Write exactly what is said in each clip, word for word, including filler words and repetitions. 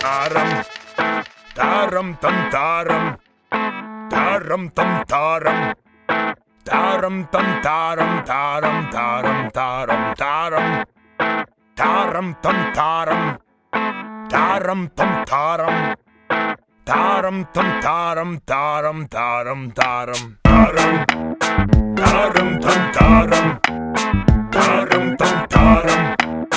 тарам, тарам там тарам, тарам там тарам, тарам там тарам, тарам тарам тарам тарам, тарам там тарам, тарам там тарам, тарам там тарам, тарам тарам тарам, тарам, тарам там тарам, тарам там тарам,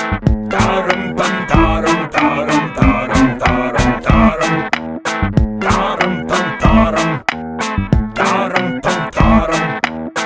тарам там тарам, тарам тарам тарам тарам, тарам там тарам, тарам там тарам,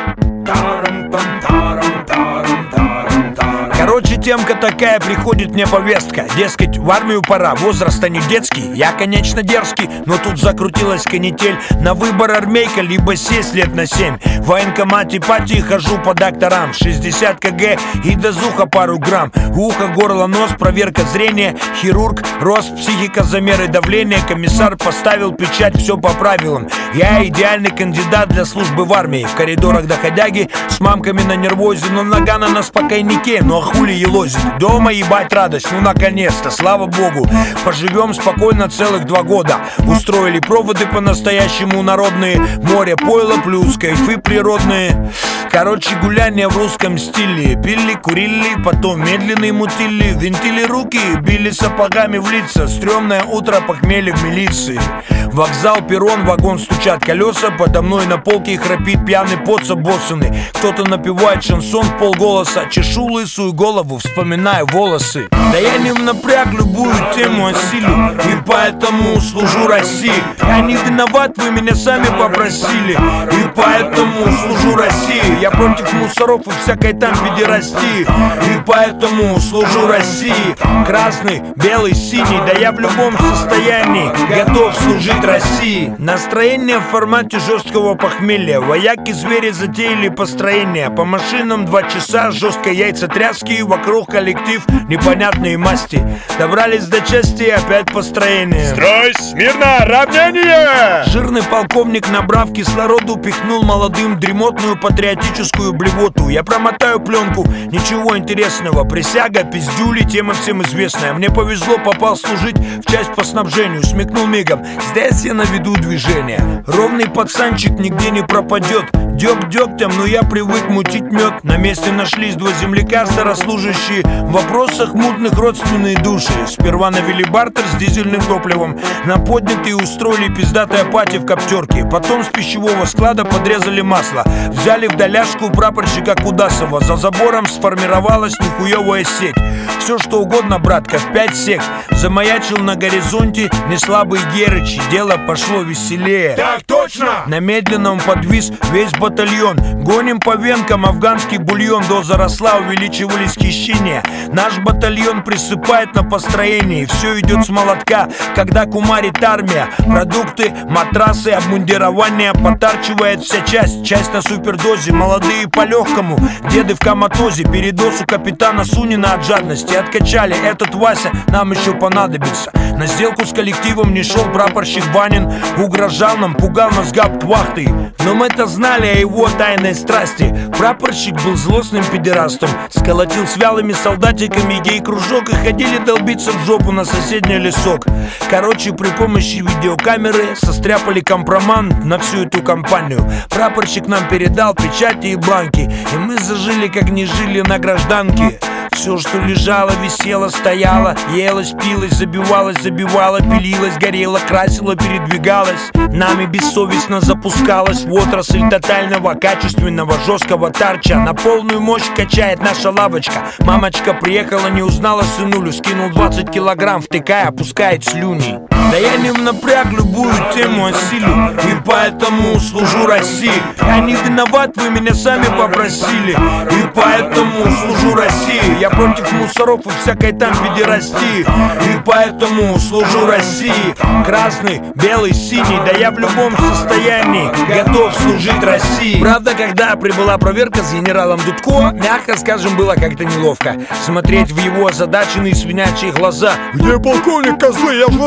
тарам там тарам, тарам тарам тарам. Короче, темка такая, приходит мне повестка. Дескать, в армию пора, возраст-то не детский. Я, конечно, дерзкий, но тут закрутилась канитель. На выбор армейка, либо сесть лет на семь. В военкомате пати хожу по докторам. шестьдесят килограмм и дозуха пару грамм. Ухо, горло, нос, проверка зрения. Хирург, рост, психика, замеры давления. Комиссар поставил печать, все по правилам. Я идеальный кандидат для службы в армии. В коридорах доходяги с мамками на нервозе. Но Нагана на спокойнике, ну а хули елозит. Дома ебать радость, ну наконец-то, слава богу. Поживем спокойно целых два года. Устроили проводы по-настоящему народные. Море, пойло плюс кайфы природные. Короче, гуляние в русском стиле. Пили, курили, потом медленные мутили. Винтили руки, били сапогами в лица. Стрёмное утро, похмелье в милиции. Вокзал, перрон, вагон, стучат колеса. Подо мной на полке храпит пьяный поц обоссанный. Кто-то напевает шансон в полголоса. Чешу лысую голову, вспоминаю волосы. Да я не в напряг, любую тему осилю. И поэтому служу России. Я не виноват, вы меня сами попросили. И поэтому служу России. Я против мусоров и всякой там педерастии. И поэтому служу России. Красный, белый, синий. Да я в любом состоянии готов служить России. Настроение в формате жесткого похмелья. Вояки-звери затеяли построение. По машинам два часа жесткой яйцетряски. Вокруг коллектив непонятные масти. Добрались до части и опять построение. Строй, смирно, равнение! Жирный полковник, набрав кислороду, пихнул молодым дремотную патриотическую блевоту. Я промотаю пленку, ничего интересного. Присяга, пиздюли, тема всем известная. Мне повезло, попал служить в часть по снабжению. Смекнул мигом, здесь я наведу движение. Ровный пацанчик нигде не пропадет. Дёг дёгтем, но я привык мутить мед. На месте нашлись два земляка, старослужащие. В вопросах мутных родственные души. Сперва навели бартер с дизельным топливом. На поднятые устроили пиздатые пати в коптерке. Потом с пищевого склада подрезали масло. Взяли в доляшку прапорщика Кудасова. За забором сформировалась нихуевая сеть. Все что угодно, братка, в пять сек. Замаячил на горизонте неслабый Герыч. Дело пошло веселее. Так точно! На медленном подвис весь батальон. Гоним по венкам афганский бульон. Доза росла, увеличивались хищения. Наш батальон присыпает на построении. Все идет с молотка, когда кумарит армия. Продукты, матрасы, обмундирование. Потарчивает вся часть, часть на супердозе. Молодые по легкому, деды в коматозе. Передоз у капитана Сунина от жадности. Откачали, этот Вася нам еще понадобится. На сделку с коллективом не шел прапорщик Ванин. Угрожал нам, пугал нас гауптвахтой. Но мы-то знали о его тайной страсти. Прапорщик был злостным педерастом. Сколотил с вялыми солдатиками гей-кружок. И ходили долбиться в жопу на соседний лесок. Короче, при помощи видеокамеры состряпали компромат на всю эту компанию. Прапорщик нам передал печати и бланки. И мы зажили, как не жили на гражданке. Все, что лежало, висело, стояло, елось, пилось, забивалось, забивало, пилилось, горело, красило, передвигалось. Нами бессовестно запускалась в отрасль тотального, качественного, жесткого тарча. На полную мощь качает наша лавочка. Мамочка приехала, не узнала сынулю. Скинул двадцать килограмм, втыкая, опускает слюни. Да я не в напряг, любую тему осилю. И поэтому служу России. Я не виноват, вы меня сами попросили. И поэтому служу России. Я против мусоров и всякой там педерастии. И поэтому служу России. Красный, белый, синий. Да я в любом состоянии готов служить России. Правда, когда прибыла проверка с генералом Дудко, мягко скажем, было как-то неловко смотреть в его озадаченные свинячьи глаза. Где полковник, козлы? Я в лысых под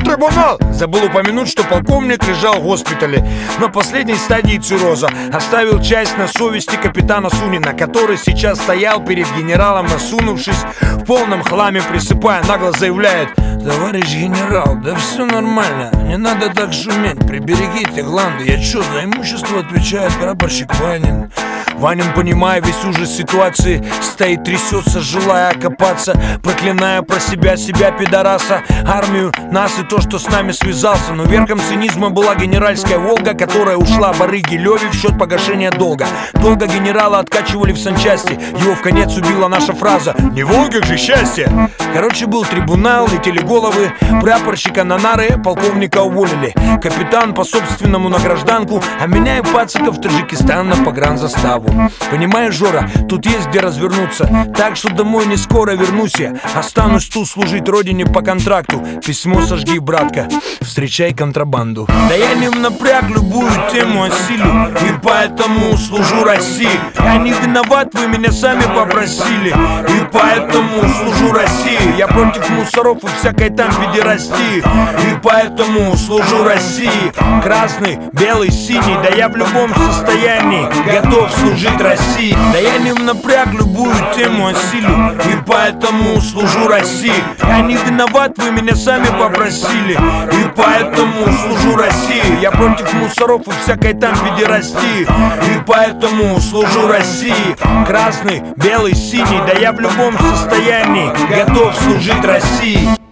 трибунал! Забыл упомянуть, что полковник лежал в госпитале на последней стадии цирроза. Оставил часть на совести капитана Сунина, который сейчас стоял перед генералом, насунувшись в полном хламе, присыпая, нагло заявляет: «Товарищ генерал, да все нормально, не надо так шуметь, приберегите гланды. Я чё, за имущество отвечает прапорщик Ванин». Ванин, понимая весь ужас ситуации, стоит, трясется, желая окопаться, проклиная про себя, себя, пидораса, армию, нас и то, что с нами связался. Но верхом цинизма была генеральская «Волга», которая ушла барыге Леве в счет погашения долга. Долго генерала откачивали в санчасти, его в конец убила наша фраза: «Не в Волгах же счастье!» Короче, был трибунал, летели головы, прапорщика на нары, полковника уволили, капитан по собственному на гражданку, а меня и пацака в Таджикистан на погранзаставу. Понимаешь, Жора, тут есть где развернуться, так что домой не скоро вернусь я. Останусь тут служить родине по контракту. Письмо сожги, братка, встречай контрабанду. Да я не в напряг, любую тему осилю, и поэтому служу России. Я не виноват, вы меня сами попросили, и поэтому служу России. Я против мусоров и всякой там педерастии, и поэтому служу России. Красный, белый, синий, да я в любом состоянии готов служить России. Да я не в напряг, любую тему осилю, и поэтому служу России. Я не виноват, вы меня сами попросили, и поэтому служу России. Я против мусоров и всякой там педерастии, и поэтому служу России. Красный, белый, синий, да я в любом состоянии готов служить России.